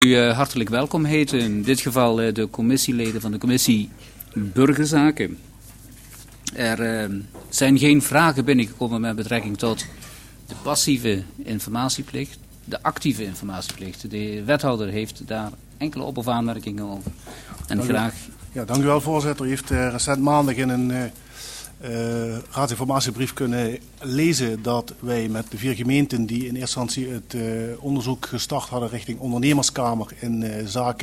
U hartelijk welkom heten. In dit geval de commissieleden van de commissie Burgerzaken. Er zijn geen vragen binnengekomen met betrekking tot de passieve informatieplicht, de actieve informatieplicht. De wethouder heeft daar enkele op- of aanmerkingen over. En graag... Ja, dank u wel, voorzitter. U heeft recent maandag in een raadsinformatiebrief kunnen lezen dat wij met de 4 gemeenten die in eerste instantie het onderzoek gestart hadden richting ondernemerskamer in zaken